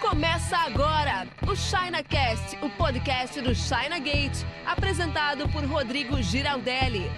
Começa agora o ChinaCast, o podcast do China Gate, apresentado por Rodrigo Giraldelli.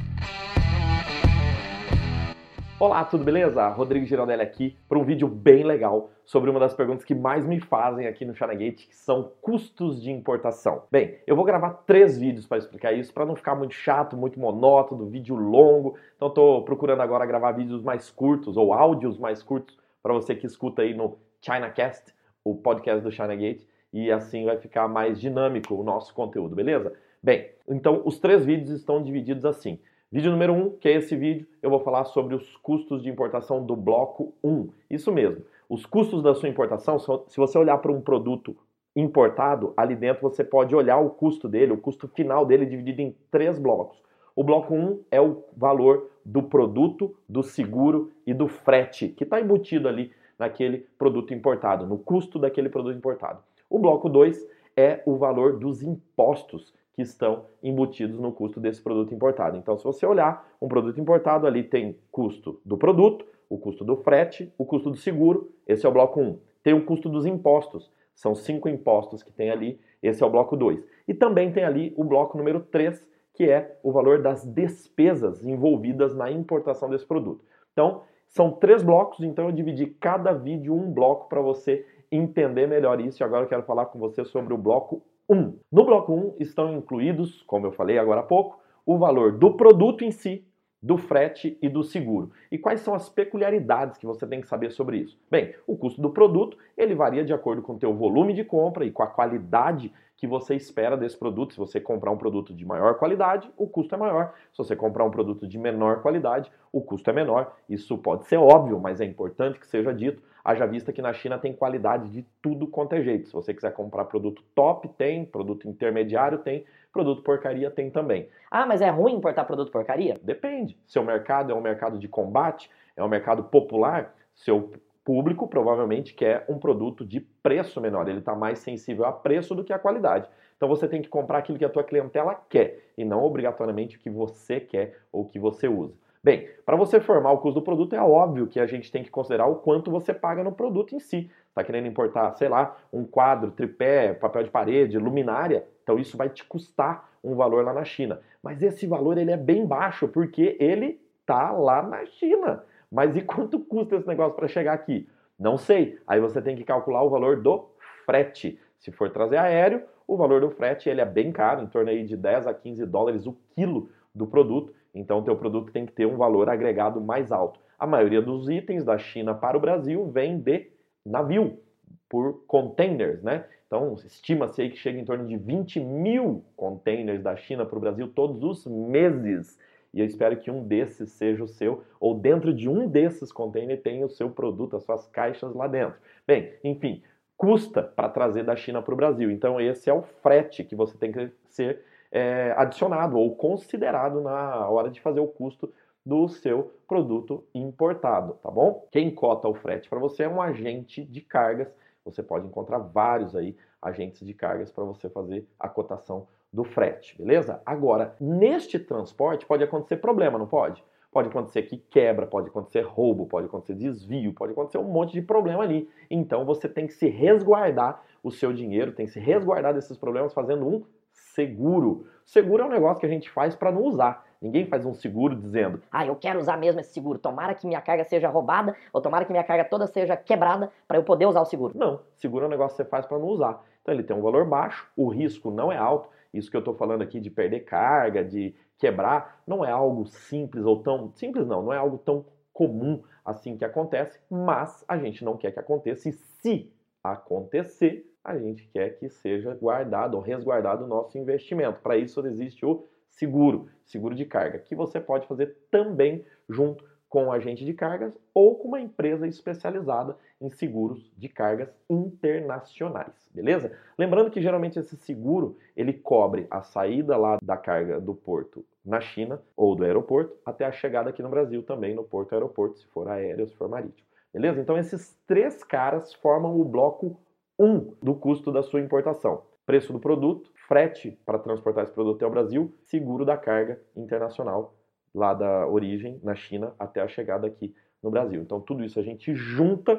Olá, tudo beleza? Rodrigo Giraldelli aqui para um vídeo bem legal sobre uma das perguntas que mais me fazem aqui no China Gate, que são custos de importação. Bem, eu vou gravar 3 vídeos para explicar isso, para não ficar muito chato, muito monótono, vídeo longo. Então estou procurando agora gravar vídeos mais curtos ou áudios mais curtos para você que escuta aí no ChinaCast, o podcast do China Gate, e assim vai ficar mais dinâmico o nosso conteúdo, beleza? Bem, então os 3 vídeos estão divididos assim. Vídeo número 1, que é esse vídeo, eu vou falar sobre os custos de importação do bloco 1. Isso mesmo, os custos da sua importação, se você olhar para um produto importado, ali dentro você pode olhar o custo dele, o custo final dele dividido em 3 blocos. O bloco 1 é o valor do produto, do seguro e do frete, que está embutido ali naquele produto importado, no custo daquele produto importado. O bloco 2 é o valor dos impostos que estão embutidos no custo desse produto importado. Então, se você olhar um produto importado, ali tem custo do produto, o custo do frete, o custo do seguro, esse é o bloco 1. Tem o custo dos impostos, são 5 impostos que tem ali, esse é o bloco 2. E também tem ali o bloco número 3, que é o valor das despesas envolvidas na importação desse produto. Então, são 3 blocos, então eu dividi cada vídeo um bloco para você entender melhor isso. E agora eu quero falar com você sobre o bloco 1. No bloco 1 estão incluídos, como eu falei agora há pouco, o valor do produto em si, do frete e do seguro. E quais são as peculiaridades que você tem que saber sobre isso? Bem, o custo do produto, ele varia de acordo com o teu volume de compra e com a qualidade que você espera desse produto. Se você comprar um produto de maior qualidade, o custo é maior. Se você comprar um produto de menor qualidade, o custo é menor. Isso pode ser óbvio, mas é importante que seja dito. Haja vista que na China tem qualidade de tudo quanto é jeito. Se você quiser comprar produto top, tem. Produto intermediário, tem. Produto porcaria, tem também. Ah, mas é ruim importar produto porcaria? Depende. Seu mercado é um mercado de combate, é um mercado popular, seu público provavelmente quer um produto de preço menor. Ele está mais sensível a preço do que a qualidade. Então você tem que comprar aquilo que a tua clientela quer e não obrigatoriamente o que você quer ou o que você usa. Bem, para você formar o custo do produto, é óbvio que a gente tem que considerar o quanto você paga no produto em si. Está querendo importar, sei lá, um quadro, tripé, papel de parede, luminária, então isso vai te custar um valor lá na China. Mas esse valor ele é bem baixo porque ele está lá na China. Mas e quanto custa esse negócio para chegar aqui? Não sei. Aí você tem que calcular o valor do frete. Se for trazer aéreo, o valor do frete ele é bem caro, em torno aí de 10 a 15 dólares o quilo do produto. Então o teu produto tem que ter um valor agregado mais alto. A maioria dos itens da China para o Brasil vem de navio, por containers, né? Então estima-se aí que chega em torno de 20 mil containers da China para o Brasil todos os meses. E eu espero que um desses seja o seu, ou dentro de um desses containers tenha o seu produto, as suas caixas lá dentro. Bem, enfim, custa para trazer da China para o Brasil. Então esse é o frete que você tem que ser adicionado ou considerado na hora de fazer o custo do seu produto importado, tá bom? Quem cota o frete para você é um agente de cargas. Você pode encontrar vários aí agentes de cargas para você fazer a cotação do frete, beleza? Agora, neste transporte pode acontecer problema, não pode? Pode acontecer que quebra, pode acontecer roubo, pode acontecer desvio, pode acontecer um monte de problema ali. Então você tem que se resguardar o seu dinheiro, tem que se resguardar desses problemas fazendo um seguro. Seguro é um negócio que a gente faz para não usar. Ninguém faz um seguro dizendo: ah, eu quero usar mesmo esse seguro, tomara que minha carga seja roubada ou tomara que minha carga toda seja quebrada para eu poder usar o seguro. Não, seguro é um negócio que você faz para não usar. Então ele tem um valor baixo, o risco não é alto. Isso que eu estou falando aqui de perder carga, de quebrar, não é algo simples ou tão... Simples não é algo tão comum assim que acontece, mas a gente não quer que aconteça e se acontecer, a gente quer que seja guardado ou resguardado o nosso investimento. Para isso existe o seguro de carga, que você pode fazer também junto com um agente de cargas ou com uma empresa especializada em seguros de cargas internacionais, beleza? Lembrando que geralmente esse seguro, ele cobre a saída lá da carga do porto na China ou do aeroporto até a chegada aqui no Brasil também no porto aeroporto, se for aéreo ou se for marítimo, beleza? Então esses 3 caras formam o bloco 1 do custo da sua importação. Preço do produto, frete para transportar esse produto até o Brasil, seguro da carga internacional lá da origem, na China, até a chegada aqui no Brasil. Então tudo isso a gente junta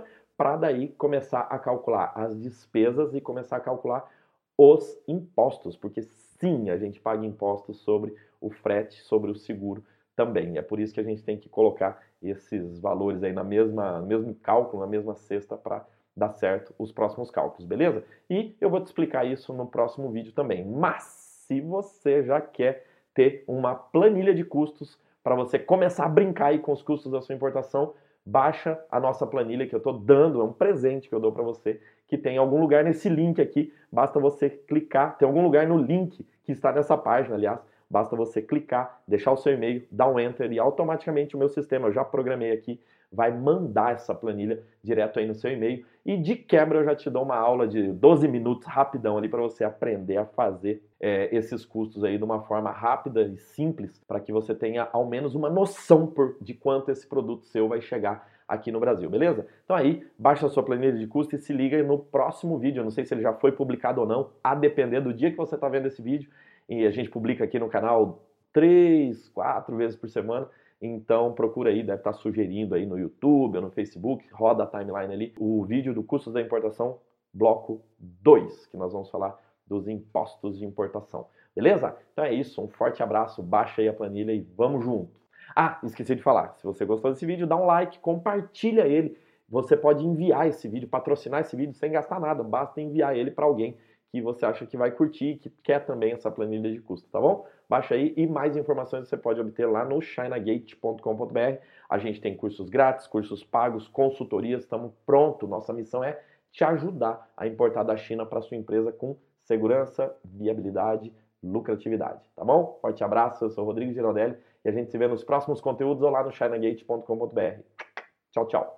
para daí começar a calcular as despesas e começar a calcular os impostos, porque sim, a gente paga impostos sobre o frete, sobre o seguro também. É por isso que a gente tem que colocar esses valores aí no mesmo cálculo, na mesma cesta para dar certo os próximos cálculos, beleza? E eu vou te explicar isso no próximo vídeo também. Mas se você já quer ter uma planilha de custos para você começar a brincar aí com os custos da sua importação, baixa a nossa planilha que eu estou dando, é um presente que eu dou para você, que tem em algum lugar nesse link aqui, basta você clicar, tem algum lugar no link que está nessa página, aliás, basta você clicar, deixar o seu e-mail, dar um enter e automaticamente o meu sistema, eu já programei aqui, vai mandar essa planilha direto aí no seu e-mail e de quebra eu já te dou uma aula de 12 minutos rapidão ali para você aprender a fazer esses custos aí de uma forma rápida e simples para que você tenha ao menos uma noção de quanto esse produto seu vai chegar aqui no Brasil, beleza? Então aí, baixa a sua planilha de custo e se liga no próximo vídeo, eu não sei se ele já foi publicado ou não, a depender do dia que você está vendo esse vídeo, e a gente publica aqui no canal 3, 4 vezes por semana. Então procura aí, deve estar sugerindo aí no YouTube ou no Facebook, roda a timeline ali, o vídeo do custos da importação, bloco 2, que nós vamos falar dos impostos de importação. Beleza? Então é isso, um forte abraço, baixa aí a planilha e vamos junto. Ah, esqueci de falar, se você gostou desse vídeo, dá um like, compartilha ele. Você pode enviar esse vídeo, patrocinar esse vídeo sem gastar nada, basta enviar ele para alguém que você acha que vai curtir, que quer também essa planilha de custo, tá bom? Baixa aí e mais informações você pode obter lá no chinagate.com.br. A gente tem cursos grátis, cursos pagos, consultorias, estamos prontos. Nossa missão é te ajudar a importar da China para sua empresa com segurança, viabilidade, lucratividade, tá bom? Forte abraço, eu sou o Rodrigo Giraldelli e a gente se vê nos próximos conteúdos ou lá no chinagate.com.br. Tchau, tchau.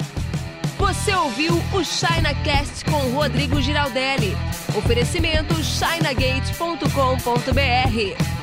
Você ouviu o ChinaCast com Rodrigo Giraldelli. Oferecimento chinagate.com.br.